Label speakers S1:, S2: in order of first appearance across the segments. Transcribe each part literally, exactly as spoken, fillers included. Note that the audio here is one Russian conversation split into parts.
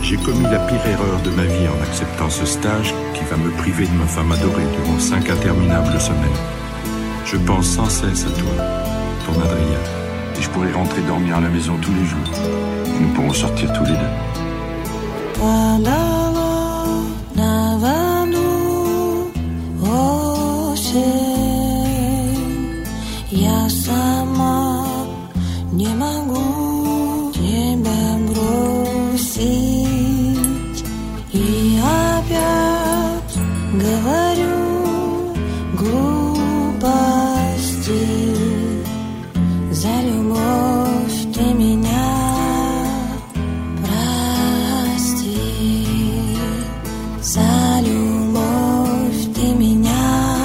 S1: J'ai commis la pire erreur de ma vie en acceptant ce stage qui va me priver de ma femme adorée durant cinq interminables semaines. Je pense sans cesse à toi, ton Adrien, et je pourrai rentrer dormir à la maison tous les jours. Nous pourrons sortir tous les deux.
S2: Я сама не могу тебя бросить. И опять говорю глупости. За любовь ты меня прости. За любовь ты меня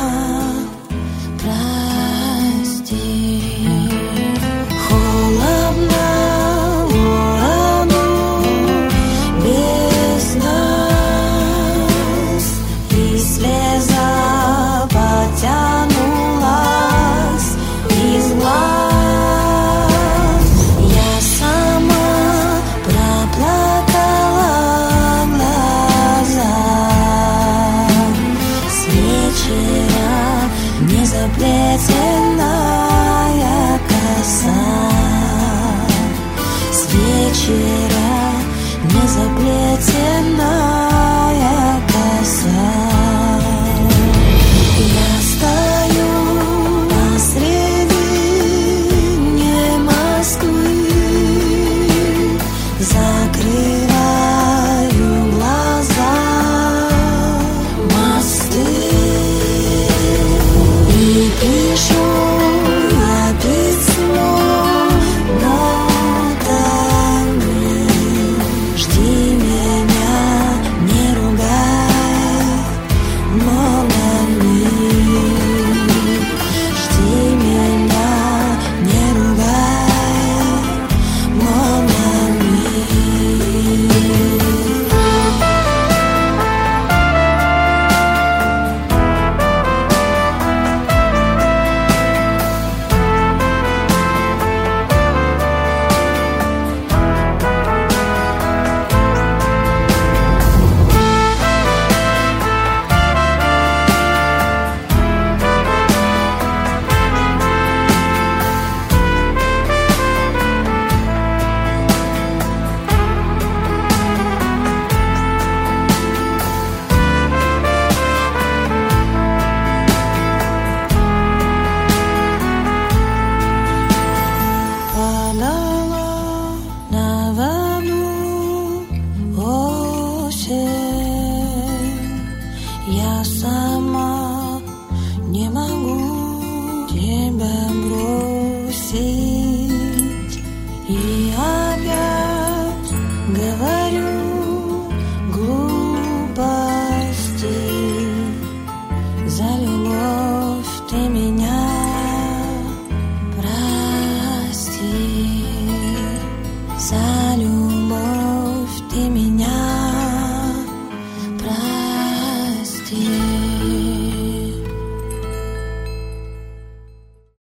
S2: заплетенная коса, с вечера незаплетенная коса. Я стою посредине Москвы, закрываю глаза, мосты. И пишу я письмо нотами, жди